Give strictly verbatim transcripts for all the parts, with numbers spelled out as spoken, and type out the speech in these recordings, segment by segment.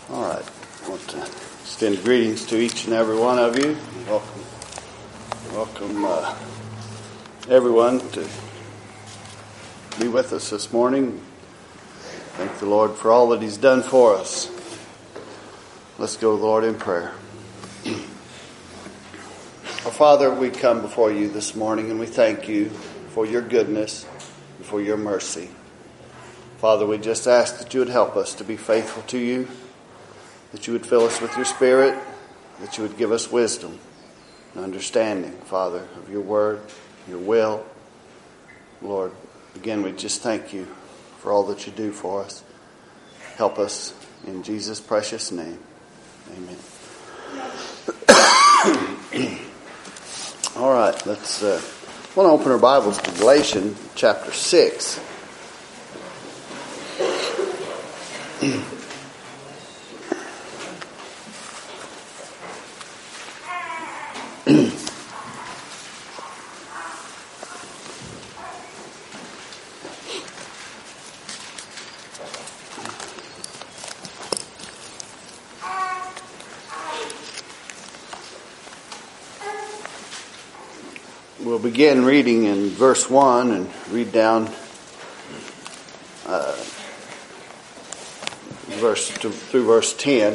All right. I want to extend greetings to each and every one of you. Welcome, welcome uh, everyone to be with us this morning. Thank the Lord for all that He's done for us. Let's go to the Lord in prayer. Our Father, we come before you this morning and we thank you for your goodness and for your mercy. Father, we just ask that you would help us to be faithful to you, that you would fill us with your Spirit, that you would give us wisdom and understanding, Father, of your word, your will. Lord, again, we just thank you for all that you do for us. Help us in Jesus' precious name. Amen. All right, let's uh, want to open our Bibles to Galatians chapter six. We'll begin reading in verse one and read down uh, verse to, through verse ten.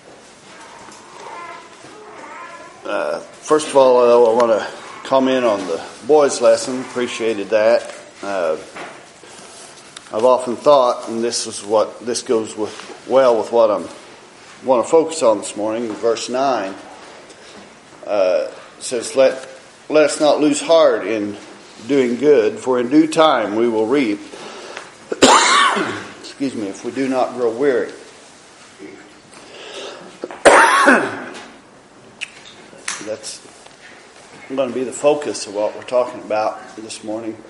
Uh, first of all, I want to comment on the boys' lesson. Appreciated that. Uh, I've often thought, and this is what this goes with well with what I want to focus on this morning. In verse nine, uh, it says, "Let." Let us not lose heart in doing good, for in due time we will reap. Excuse me, if we do not grow weary. That's going to be the focus of what we're talking about this morning.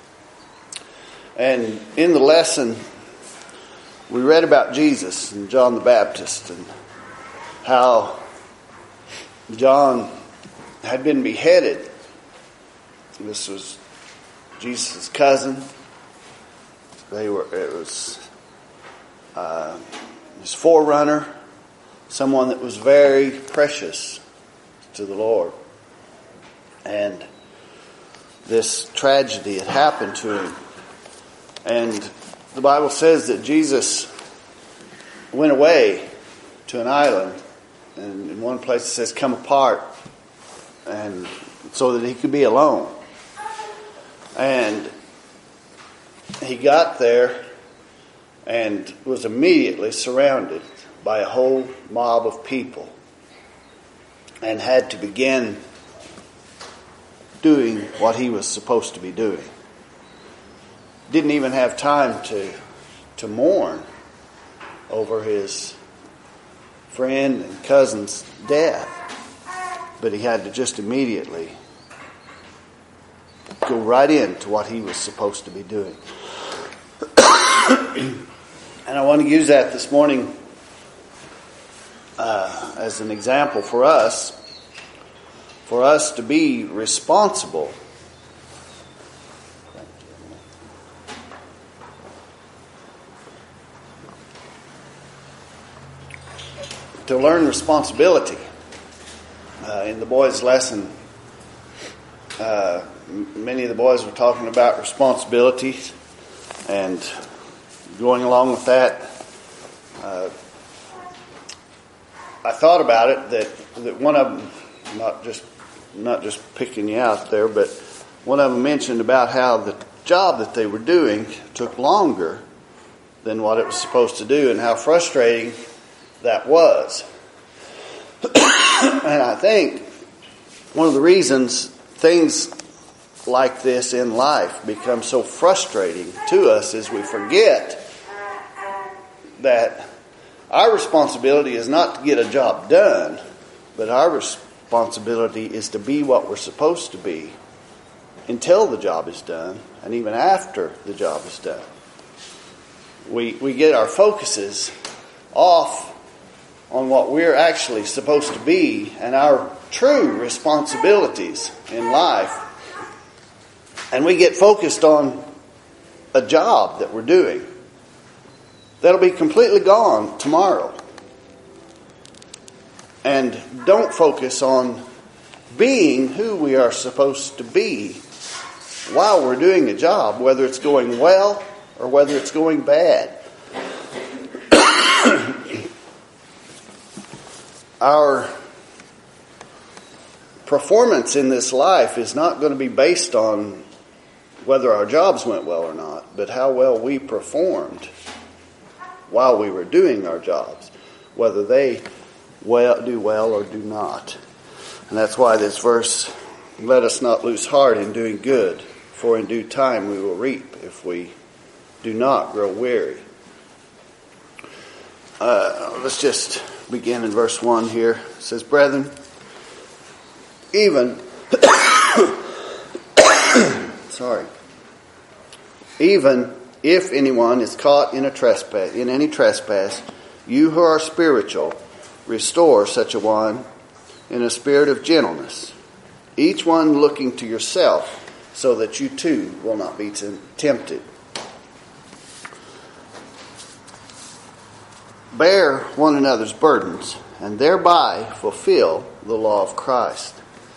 And in the lesson, we read about Jesus and John the Baptist and how John had been beheaded. This was Jesus' cousin. They were. It was uh, his forerunner, someone that was very precious to the Lord. And this tragedy had happened to him. And the Bible says that Jesus went away to an island. And in one place it says, "Come apart," and so that he could be alone. And he got there and was immediately surrounded by a whole mob of people and had to begin doing what he was supposed to be doing. Didn't even have time to to mourn over his friend and cousin's death, but he had to just immediately go right into what he was supposed to be doing. And I want to use that this morning uh, as an example for us, for us to be responsible to learn responsibility. Uh, in the boys' lesson, uh, many of the boys were talking about responsibilities, and going along with that, uh, I thought about it that, that one of them, not just not just picking you out there, but one of them mentioned about how the job that they were doing took longer than what it was supposed to do, and how frustrating that was. And I think one of the reasons things like this in life become so frustrating to us is we forget that our responsibility is not to get a job done, but our responsibility is to be what we're supposed to be until the job is done, and even after the job is done. We we get our focuses off on what we're actually supposed to be and our true responsibilities in life. And we get focused on a job that we're doing that'll be completely gone tomorrow. and don't focus on being who we are supposed to be while we're doing a job, whether it's going well or whether it's going bad. Our performance in this life is not going to be based on whether our jobs went well or not, but how well we performed while we were doing our jobs, whether they well, do well or do not. And that's why this verse, let us not lose heart in doing good, for in due time we will reap if we do not grow weary. Uh, let's just begin in verse one here. It says, brethren, even, sorry, even if anyone is caught in a trespass, in any trespass, you who are spiritual, restore such a one in a spirit of gentleness, each one looking to yourself, so that you too will not be tempted. Bear one another's burdens, and thereby fulfill the law of Christ.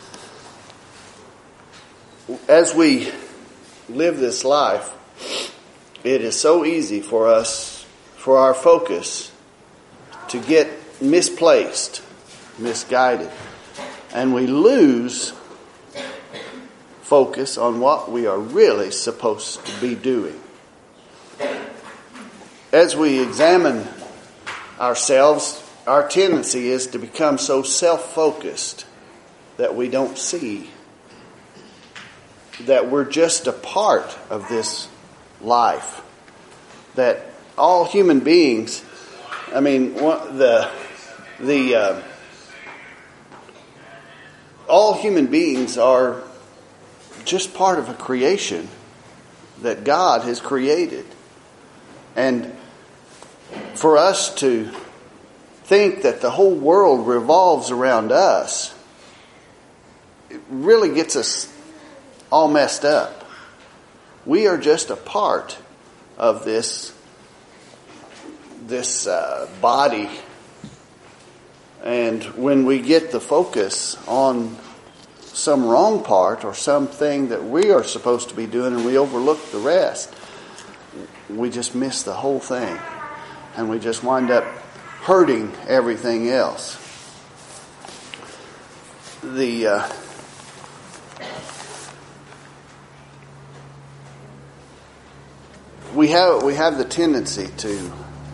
As we live this life, it is so easy for us, for our focus, to get misplaced, misguided, and we lose focus on what we are really supposed to be doing. As we examine ourselves, our tendency is to become so self-focused that we don't see that we're just a part of this life. That all human beings, I mean, the the uh, all human beings are just part of a creation that God has created. And for us to think that the whole world revolves around us, it really gets us all messed up. We are just a part of this this uh, body. And when we get the focus on some wrong part or something that we are supposed to be doing and we overlook the rest, we just miss the whole thing. And we just wind up hurting everything else. The uh, we have we have the tendency to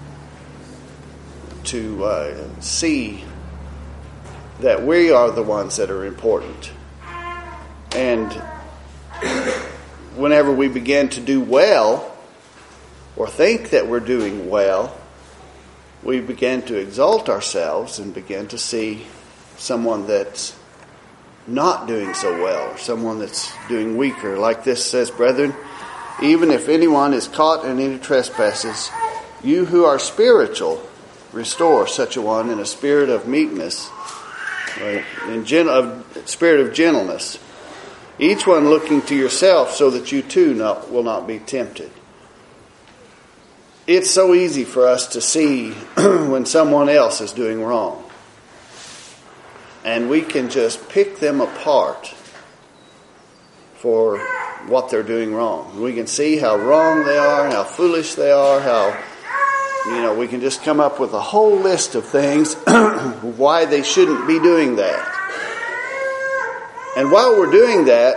to uh, see that we are the ones that are important, and whenever we begin to do well or think that we're doing well, we begin to exalt ourselves and begin to see someone that's not doing so well, or someone that's doing weaker. Like this says, brethren, even if anyone is caught in any trespasses, you who are spiritual, restore such a one in a spirit of meekness, in gen- of spirit of gentleness, each one looking to yourself, so that you too not, will not be tempted. It's so easy for us to see when someone else is doing wrong. And we can just pick them apart for what they're doing wrong. We can see how wrong they are, how foolish they are, how, you know, we can just come up with a whole list of things why they shouldn't be doing that. And while we're doing that,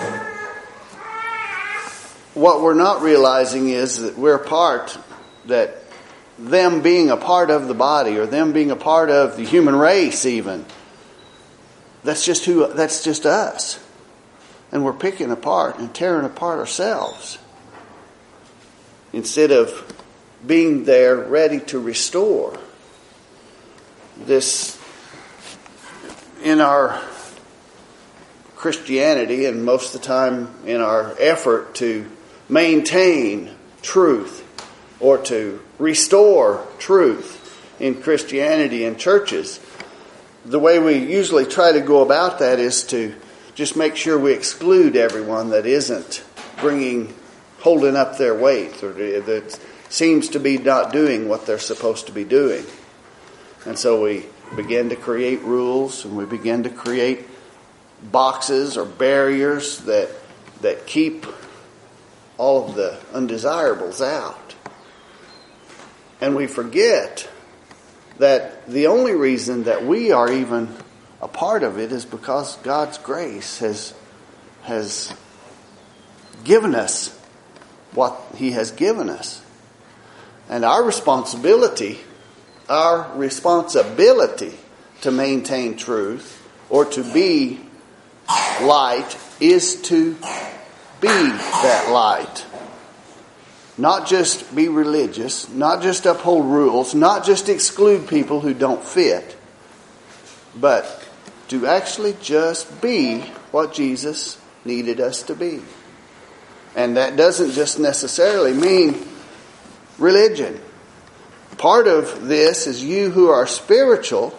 what we're not realizing is that we're part, that them being a part of the body, or them being a part of the human race even, that's just who, that's just us. And we're picking apart and tearing apart ourselves, instead of being there ready to restore. This, in our Christianity, and most of the time in our effort to maintain truth or to restore truth in Christianity and churches, the way we usually try to go about that is to just make sure we exclude everyone that isn't bringing, holding up their weight, or that seems to be not doing what they're supposed to be doing. And so we begin to create rules, and we begin to create boxes or barriers that that keep all of the undesirables out. And we forget that the only reason that we are even a part of it is because God's grace has has given us what He has given us. And our responsibility, our responsibility to maintain truth or to be light is to be that light. Not just be religious, not just uphold rules, not just exclude people who don't fit, but to actually just be what Jesus needed us to be. And that doesn't just necessarily mean religion. Part of this is you who are spiritual,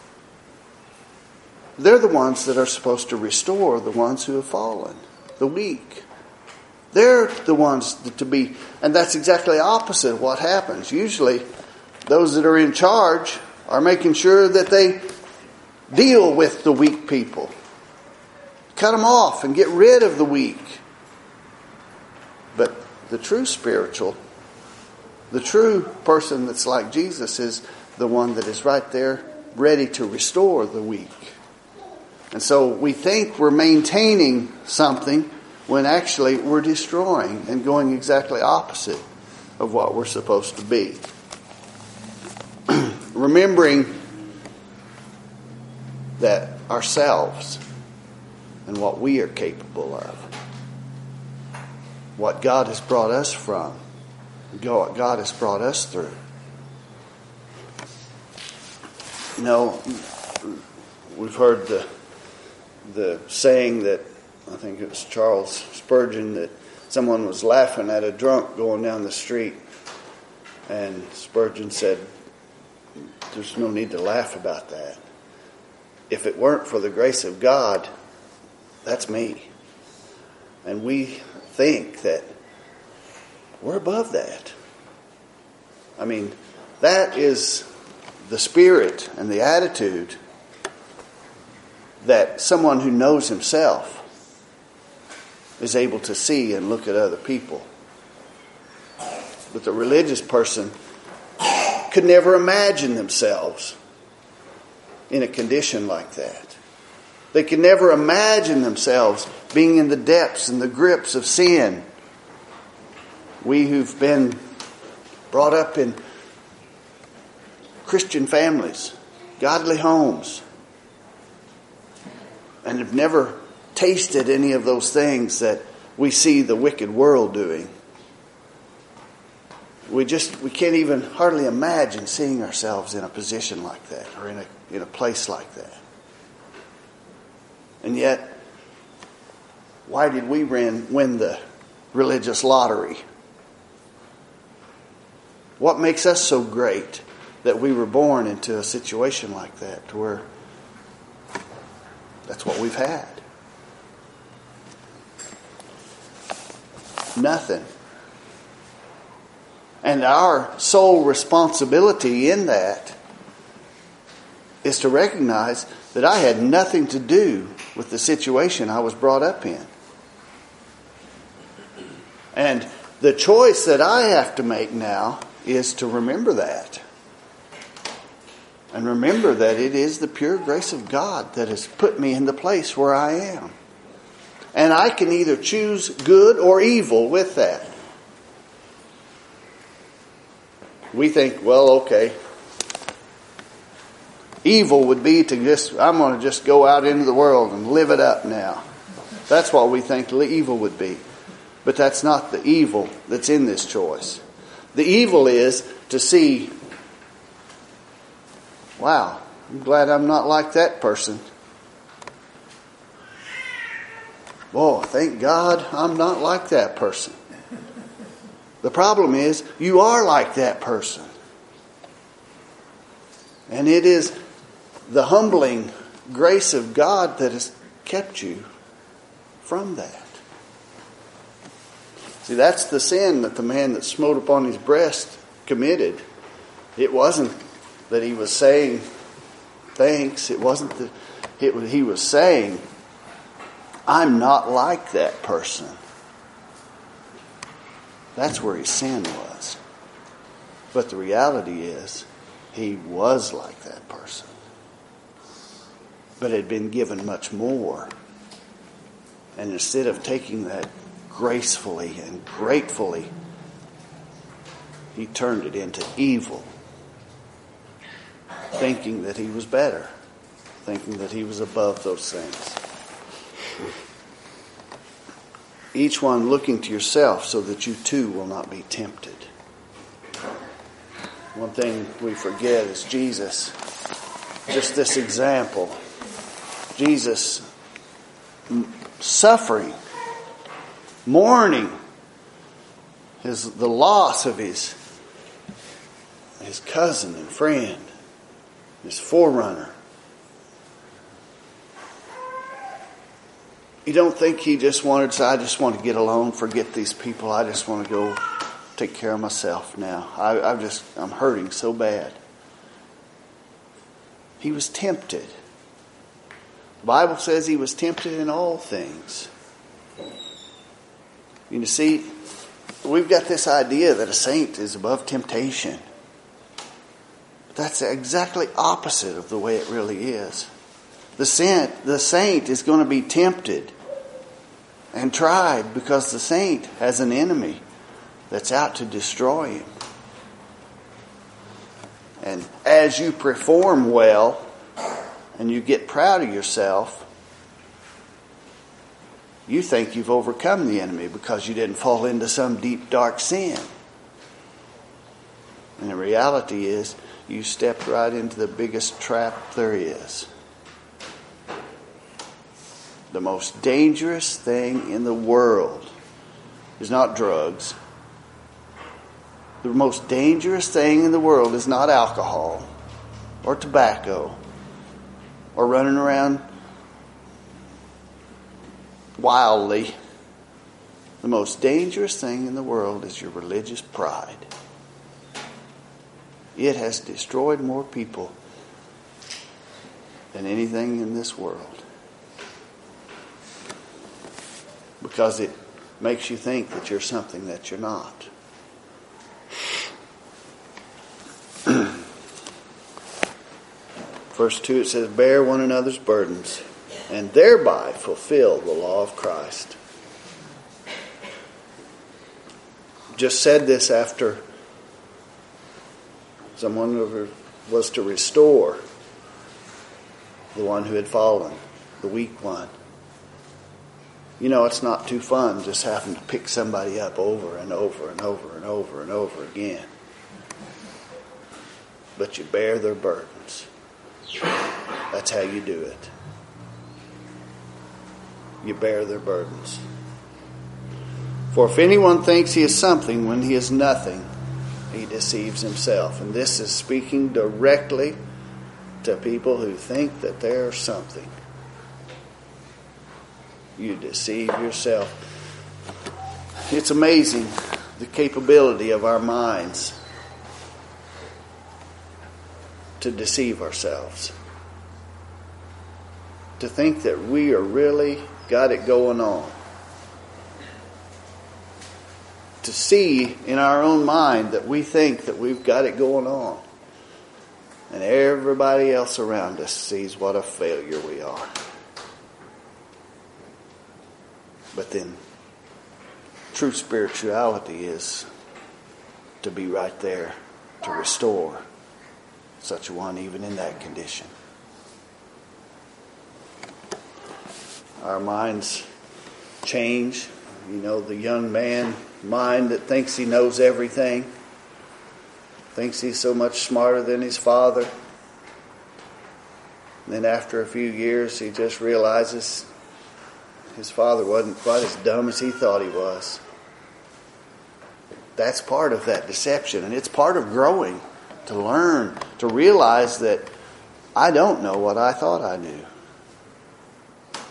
they're the ones that are supposed to restore the ones who have fallen, the weak. They're the ones to be, and that's exactly opposite of what happens. Usually, those that are in charge are making sure that they deal with the weak people. Cut them off and get rid of the weak. But the true spiritual, the true person that's like Jesus is the one that is right there ready to restore the weak. And so we think we're maintaining something when actually we're destroying and going exactly opposite of what we're supposed to be. Remembering that ourselves and what we are capable of, what God has brought us from, what God has brought us through. You know, we've heard the the saying that, I think it was Charles Spurgeon, that someone was laughing at a drunk going down the street. And Spurgeon said, there's no need to laugh about that. If it weren't for the grace of God, that's me. And we think that we're above that. I mean, that is the spirit and the attitude that someone who knows himself is able to see and look at other people. But the religious person could never imagine themselves in a condition like that. They could never imagine themselves being in the depths and the grips of sin. We who've been brought up in Christian families, godly homes, and have never tasted any of those things that we see the wicked world doing. We just we can't even hardly imagine seeing ourselves in a position like that or in a in a place like that. And yet, why did we win, win the religious lottery? What makes us so great that we were born into a situation like that, to where that's what we've had? Nothing. And our sole responsibility in that is to recognize that I had nothing to do with the situation I was brought up in. And the choice that I have to make now is to remember that. And remember that it is the pure grace of God that has put me in the place where I am. And I can either choose good or evil with that. We think, well, okay, evil would be to just, I'm going to just go out into the world and live it up now. That's what we think evil would be. But that's not the evil that's in this choice. The evil is to see, wow, I'm glad I'm not like that person. Boy, thank God I'm not like that person. The problem is, you are like that person. And it is the humbling grace of God that has kept you from that. See, that's the sin that the man that smote upon his breast committed. It wasn't that he was saying thanks. It wasn't that it was, he was saying, I'm not like that person. That's where his sin was. But the reality is, he was like that person. But had been given much more. And instead of taking that gracefully and gratefully, he turned it into evil. Thinking that he was better. Thinking that he was above those things. Each one looking to yourself so that you too will not be tempted. One thing we forget is Jesus. Just this example. Jesus suffering, mourning his the loss of his his cousin and friend, his forerunner. You don't think he just wanted to say, I just want to get alone, forget these people. I just want to go take care of myself now. I, I'm just, I'm hurting so bad. He was tempted. The Bible says he was tempted in all things. You see, we've got this idea that a saint is above temptation. But that's exactly opposite of the way it really is. The saint, the saint is going to be tempted and tried because the saint has an enemy that's out to destroy him. And as you perform well and you get proud of yourself, you think you've overcome the enemy because you didn't fall into some deep, dark sin. And the reality is you stepped right into the biggest trap there is. The most dangerous thing in the world is not drugs. The most dangerous thing in the world is not alcohol or tobacco or running around wildly. The most dangerous thing in the world is your religious pride. It has destroyed more people than anything in this world. Because it makes you think that you're something that you're not. Verse two, it says, bear one another's burdens, and thereby fulfill the law of Christ. Just said this after someone was to restore the one who had fallen, the weak one. You know, it's not too fun just having to pick somebody up over and over and over and over and over again. But you bear their burdens. That's how you do it. You bear their burdens. For if anyone thinks he is something when he is nothing, he deceives himself. And this is speaking directly to people who think that they're something. You deceive yourself. It's amazing the capability of our minds to deceive ourselves. To think that we are really got it going on. To see in our own mind that we think that we've got it going on. And everybody else around us sees what a failure we are. But then, true spirituality is to be right there to restore such a one even in that condition. Our minds change. You know, the young man mind that thinks he knows everything, thinks he's so much smarter than his father. And then after a few years, he just realizes his father wasn't quite as dumb as he thought he was. That's part of that deception. And it's part of growing, to learn, to realize that I don't know what I thought I knew.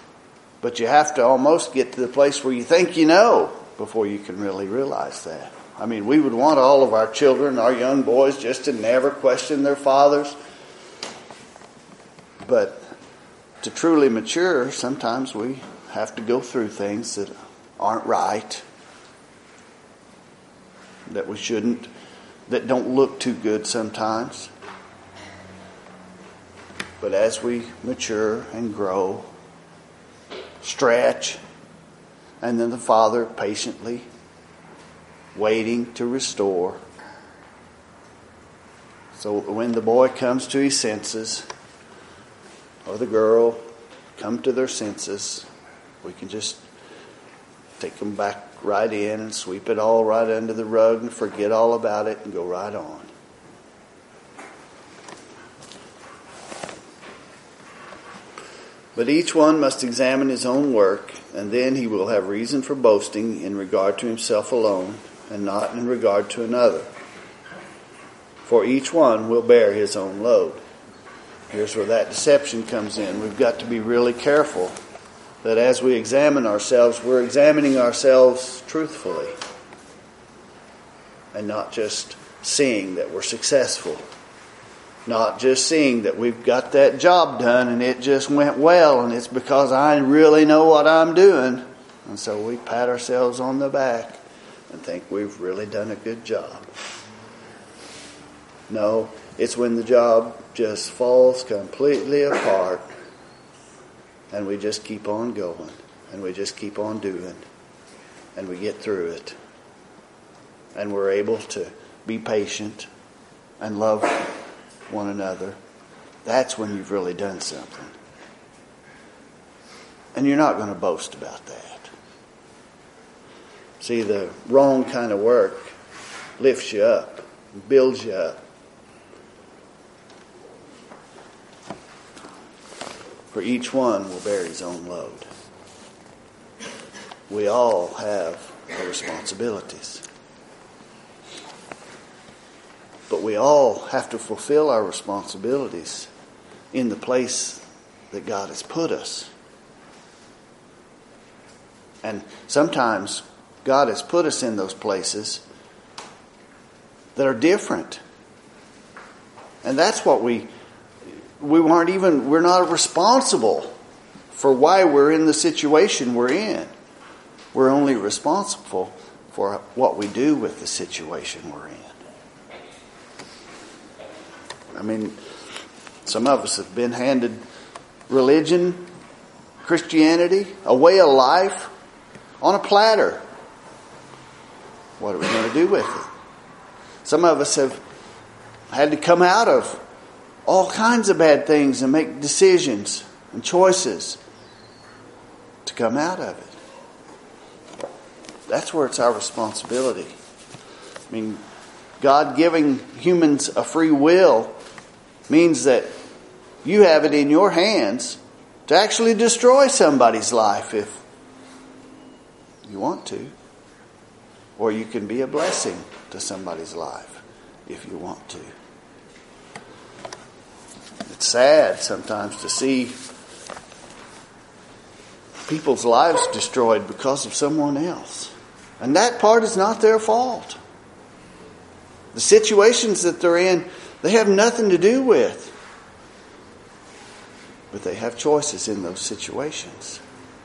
But you have to almost get to the place where you think you know before you can really realize that. I mean, we would want all of our children, our young boys, just to never question their fathers. But to truly mature, sometimes we have to go through things that aren't right, that we shouldn't, that don't look too good sometimes. But as we mature and grow, stretch, and then the Father patiently waiting to restore. So when the boy comes to his senses, or the girl come to their senses, we can just take them back right in and sweep it all right under the rug and forget all about it and go right on. But each one must examine his own work, and then he will have reason for boasting in regard to himself alone, and not in regard to another. For each one will bear his own load. Here's where that deception comes in. We've got to be really careful that as we examine ourselves, we're examining ourselves truthfully, and not just seeing that we're successful. Not just seeing that we've got that job done and it just went well and it's because I really know what I'm doing. And so we pat ourselves on the back and think we've really done a good job. No, it's when the job just falls completely apart and we just keep on going and we just keep on doing and we get through it. And we're able to be patient and love one another. That's when you've really done something. And you're not going to boast about that. See, the wrong kind of work lifts you up, builds you up. For each one will bear his own load. We all have our responsibilities. But we all have to fulfill our responsibilities in the place that God has put us. And sometimes God has put us in those places that are different. And that's what we, we weren't even, we're not responsible for why we're in the situation we're in. We're only responsible for what we do with the situation we're in. I mean, some of us have been handed religion, Christianity, a way of life on a platter. What are we going to do with it? Some of us have had to come out of all kinds of bad things and make decisions and choices to come out of it. That's where it's our responsibility. I mean, God giving humans a free will means that you have it in your hands to actually destroy somebody's life if you want to. Or you can be a blessing to somebody's life if you want to. It's sad sometimes to see people's lives destroyed because of someone else. And that part is not their fault. The situations that they're in, they have nothing to do with. But they have choices in those situations.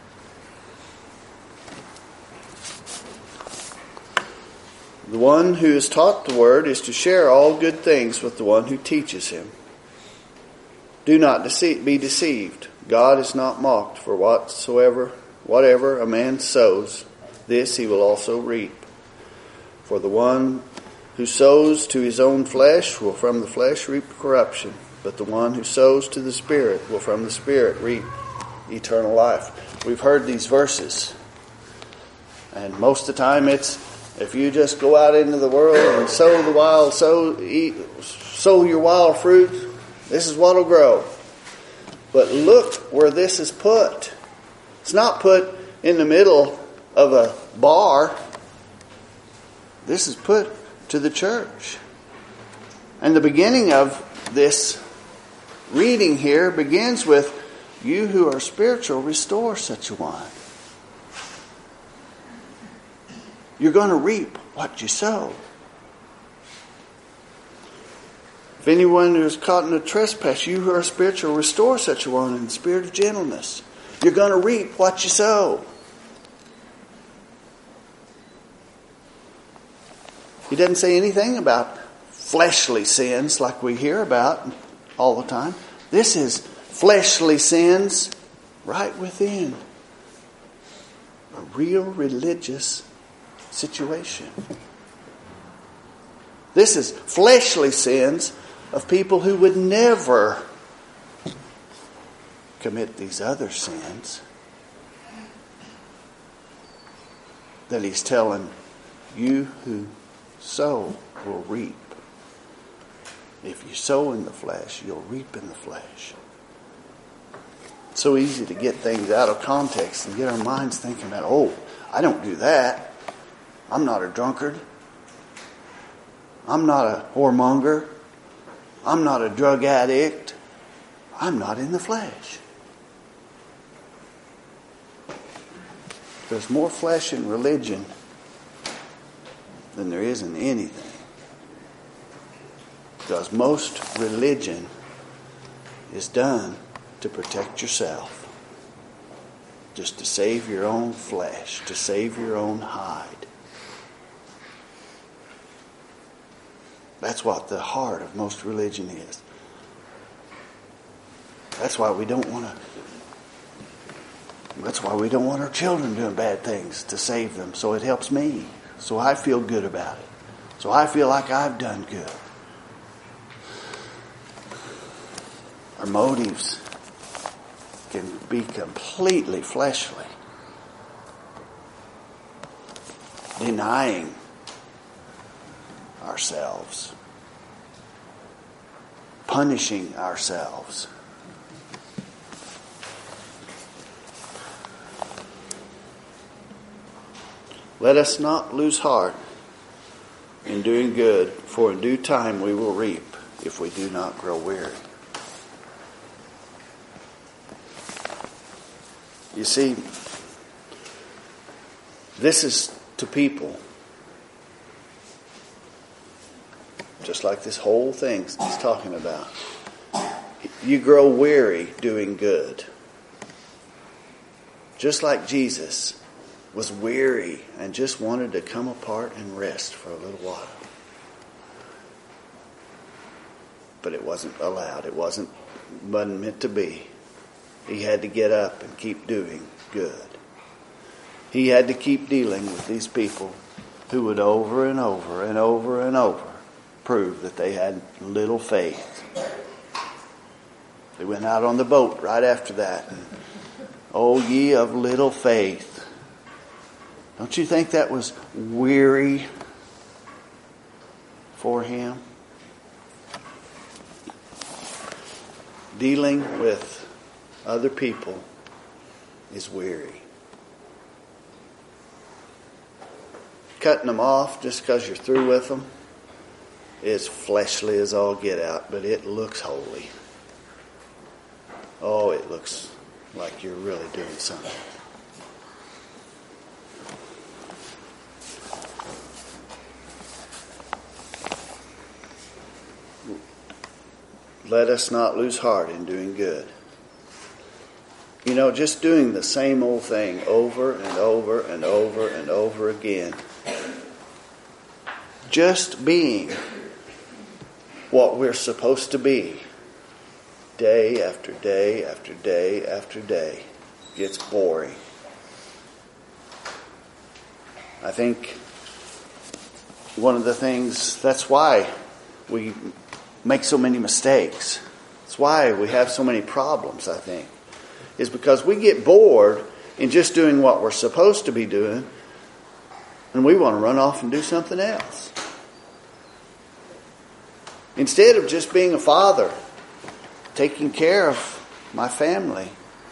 The one who is taught the word is to share all good things with the one who teaches him. Do not deceive, be deceived. God is not mocked, for whatsoever, whatever a man sows, this he will also reap. For the one who sows to his own flesh will from the flesh reap corruption, but the one who sows to the Spirit will from the Spirit reap eternal life. We've heard these verses, and most of the time it's, if you just go out into the world and sow the wild, sow, eat, sow your wild fruit, this is what will grow. But look where this is put. It's not put in the middle of a bar. This is put to the church. And the beginning of this reading here begins with, you who are spiritual, restore such a one. You're going to reap what you sow. If anyone is caught in a trespass, you who are spiritual, restore such a one in the spirit of gentleness. You're going to reap what you sow. He doesn't say anything about fleshly sins like we hear about all the time. This is fleshly sins right within a real religious situation. This is fleshly sins of people who would never commit these other sins that he's telling you who sow will reap. If you sow in the flesh, you'll reap in the flesh. It's so easy to get things out of context and get our minds thinking about, oh, I don't do that. I'm not a drunkard. I'm not a whoremonger. I'm not a drug addict. I'm not in the flesh. There's more flesh in religion than there is in anything. Because most religion is done to protect yourself. Just to save your own flesh, to save your own hide. That's what the heart of most religion is. That's why we don't want to. That's why we don't want our children doing bad things, to save them, so it helps me, so I feel good about it, so I feel like I've done good. Our motives can be completely fleshly, denying ourselves, punishing ourselves. Let us not lose heart in doing good, for in due time we will reap if we do not grow weary. You see, this is to people, just like this whole thing he's talking about. You grow weary doing good. Just like Jesus was weary and just wanted to come apart and rest for a little while. But it wasn't allowed. It wasn't, wasn't meant to be. He had to get up and keep doing good. He had to keep dealing with these people who would over and over and over and over prove that they had little faith. They went out on the boat right after that. And, oh, ye of little faith. Don't you think that was weary for him? Dealing with other people is weary. Cutting them off just because you're through with them is fleshly as all get out, but it looks holy. Oh, it looks like you're really doing something. Let us not lose heart in doing good. You know, just doing the same old thing over and over and over and over again. Just being what we're supposed to be day after day after day after day gets boring. I think one of the things, that's why we make so many mistakes. That's why we have so many problems, I think. Is because we get bored in just doing what we're supposed to be doing, and we want to run off and do something else. Instead of just being a father, taking care of my family,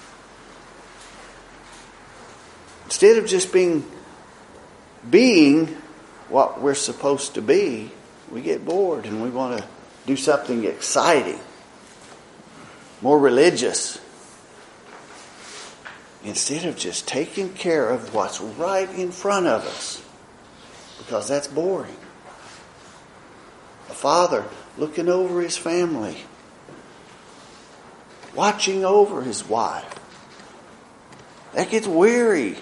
instead of just being being what we're supposed to be, we get bored and we want to do something exciting, more religious, instead of just taking care of what's right in front of us. because that's boring. A father looking over his family, watching over his wife. That gets weary.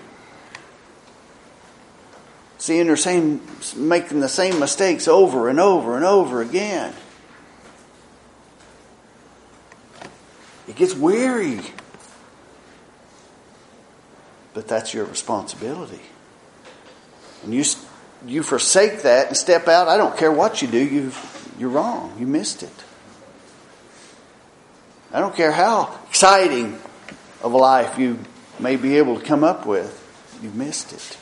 Seeing her same, making the same mistakes over and over and over again. It gets weary. But that's your responsibility. And you you forsake that and step out. I don't care what you do. You you're wrong. You missed it. I don't care how exciting of a life you may be able to come up with. You missed it.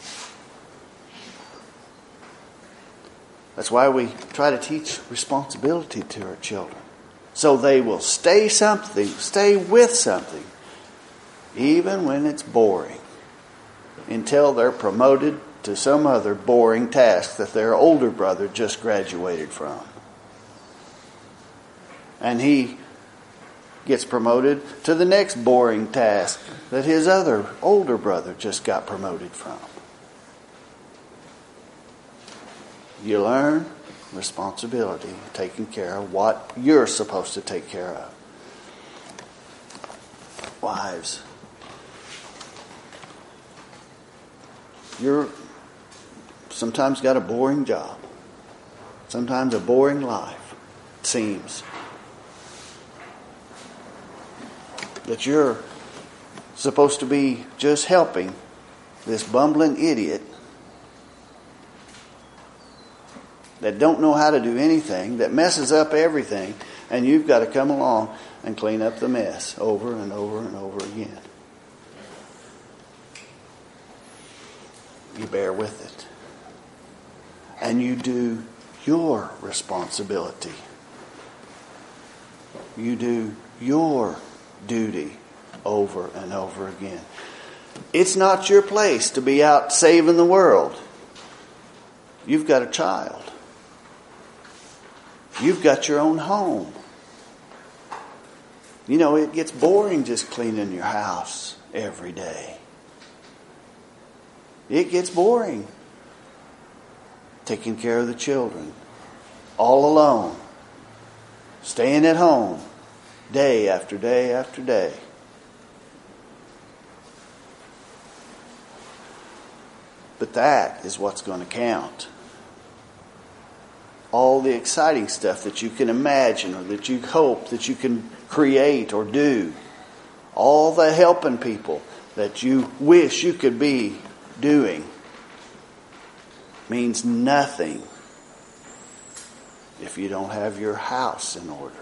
That's why we try to teach responsibility to our children. So they will stay something, stay with something, even when it's boring, until they're promoted to some other boring task that their older brother just graduated from. And he gets promoted to the next boring task that his other older brother just got promoted from. You learn responsibility, taking care of what you're supposed to take care of. Wives, you're sometimes got a boring job. Sometimes a boring life, it seems. That you're supposed to be just helping this bumbling idiot that don't know how to do anything, that messes up everything, and you've got to come along and clean up the mess over and over and over again. You bear with it. And you do your responsibility. You do your duty over and over again. It's not your place to be out saving the world. You've got a child. You've got your own home. You know, it gets boring just cleaning your house every day. It gets boring taking care of the children all alone, staying at home day after day after day. But that is what's going to count. All the exciting stuff that you can imagine or that you hope that you can create or do. All the helping people that you wish you could be doing means nothing if you don't have your house in order.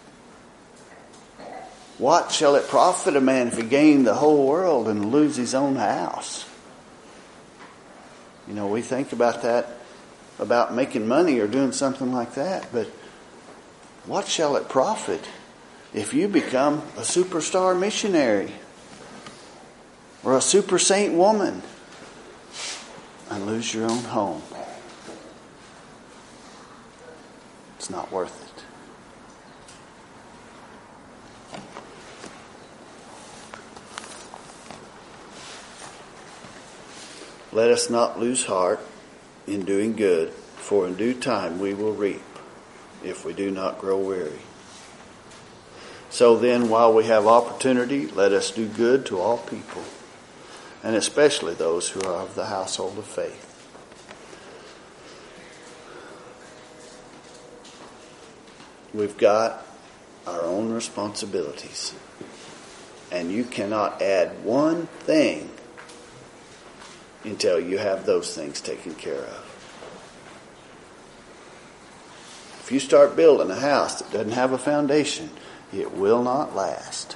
What shall it profit a man if he gain the whole world and lose his own house? You know, we think about that, about making money or doing something like that, but what shall it profit if you become a superstar missionary or a super saint woman and lose your own home? It's not worth it. Let us not lose heart in doing good, for in due time we will reap if we do not grow weary. So then, while we have opportunity, let us do good to all people, and especially those who are of the household of faith. We've got our own responsibilities, and you cannot add one thing until you have those things taken care of. If you start building a house that doesn't have a foundation, it will not last.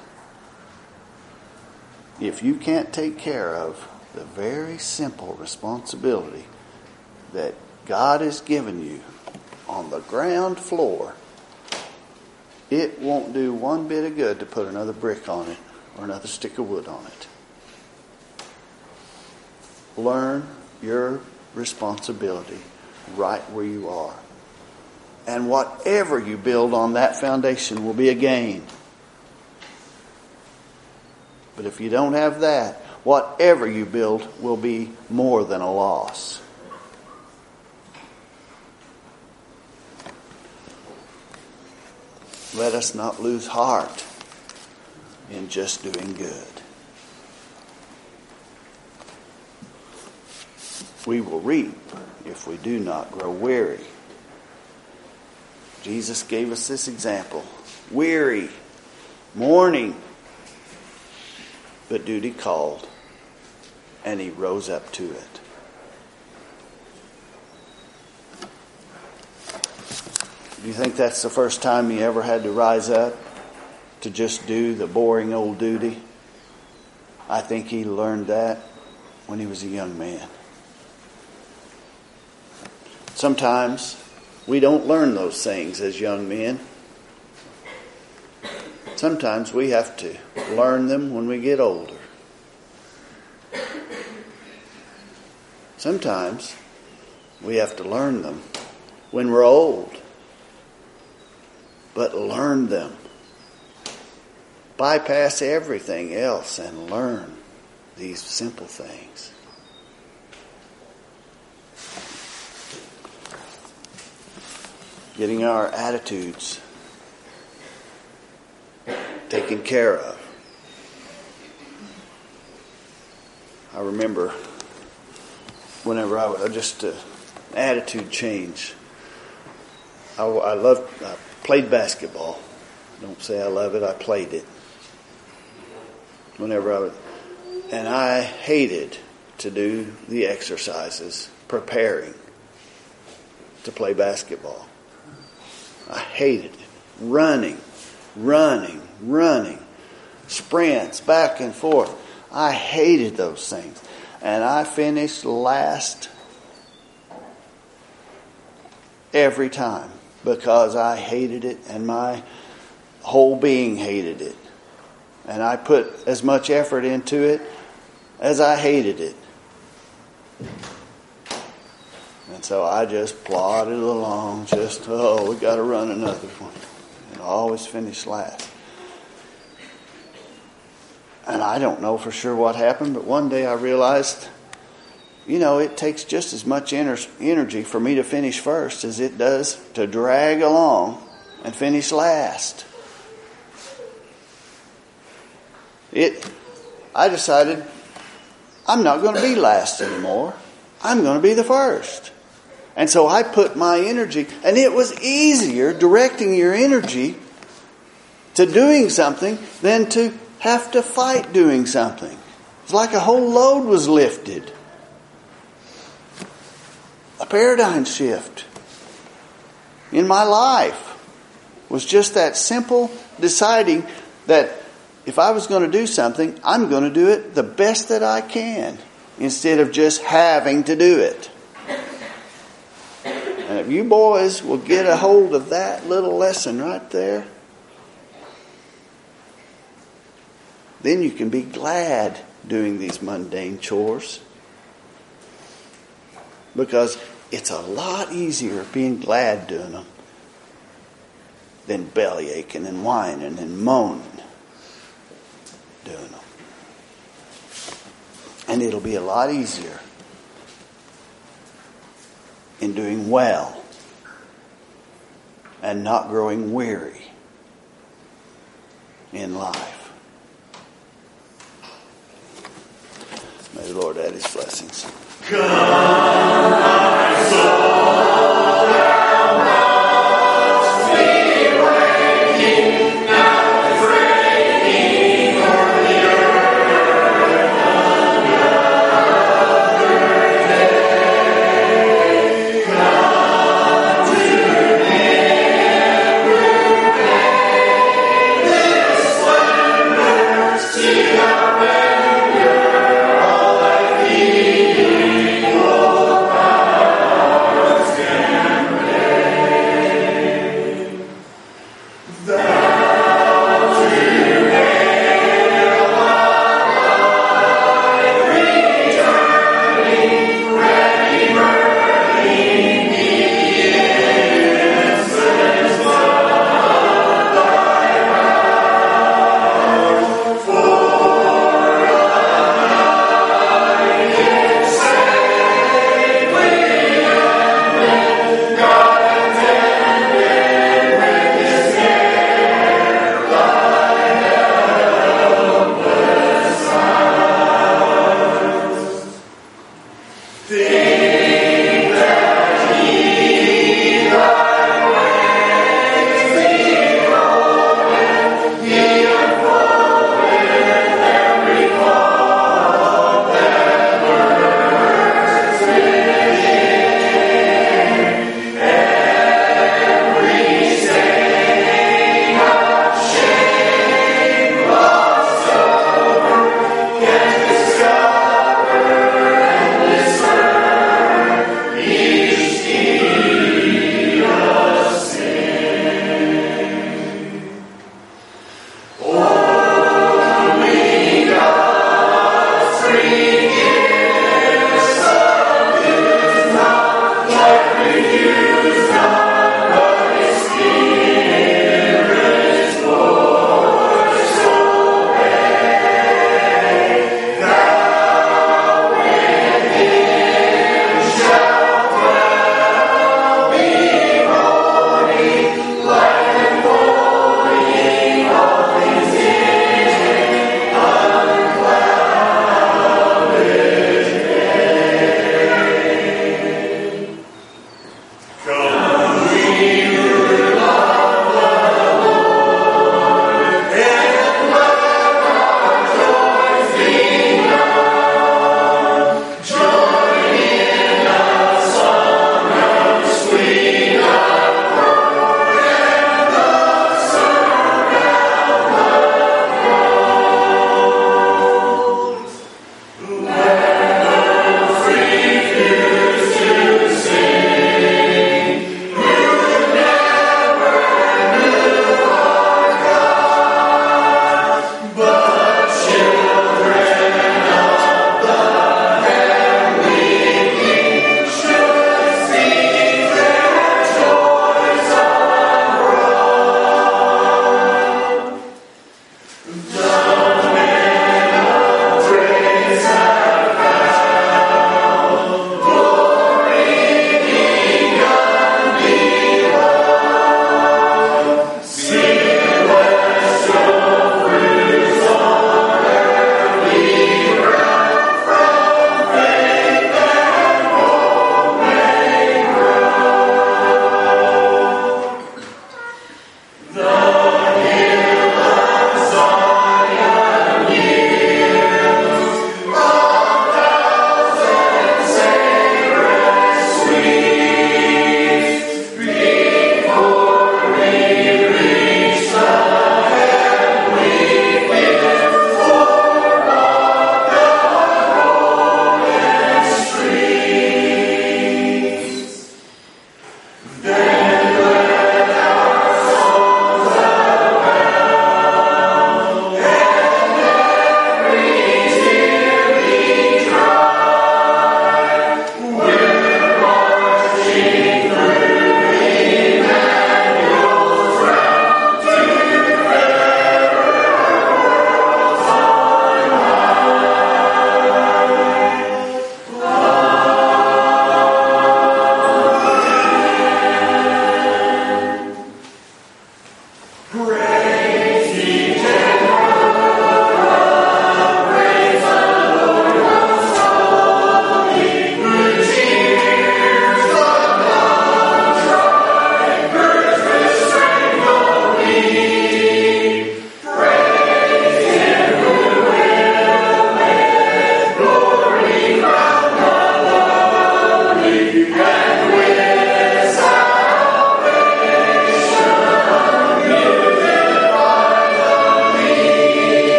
If you can't take care of the very simple responsibility that God has given you on the ground floor, it won't do one bit of good to put another brick on it or another stick of wood on it. Learn your responsibility right where you are. And whatever you build on that foundation will be a gain. But if you don't have that, whatever you build will be more than a loss. let us not lose heart in just doing good. We will reap if we do not grow weary. Jesus gave us this example. Weary, mourning, but duty called, and he rose up to it. Do you think that's the first time he ever had to rise up to just do the boring old duty? I think he learned that when he was a young man. Sometimes we don't learn those things as young men. Sometimes we have to learn them when we get older. Sometimes we have to learn them when we're old. But learn them. Bypass everything else and learn these simple things. Getting our attitudes taken care of. I remember whenever I was just an attitude change. I, I loved, I played basketball. Don't say I love it, I played it. Whenever I was, and I hated to do the exercises preparing to play basketball. I hated it. Running, running, running. Sprints back and forth. I hated those things. And I finished last every time because I hated it and my whole being hated it. And I put as much effort into it as I hated it. And so I just plodded along, just, oh, we got to run another one. And I always finish last. And I don't know for sure what happened, but one day I realized, you know, it takes just as much ener- energy for me to finish first as it does to drag along and finish last. It, I decided I'm not going to be last anymore. I'm going to be the first. And so I put my energy, and it was easier directing your energy to doing something than to have to fight doing something. It's like a whole load was lifted. A paradigm shift in my life was just that simple deciding that if I was going to do something, I'm going to do it the best that I can instead of just having to do it. And if you boys will get a hold of that little lesson right there, then you can be glad doing these mundane chores. Because it's a lot easier being glad doing them than belly aching and whining and moaning doing them. And it'll be a lot easier in doing well and not growing weary in life. May the Lord add his blessings. God.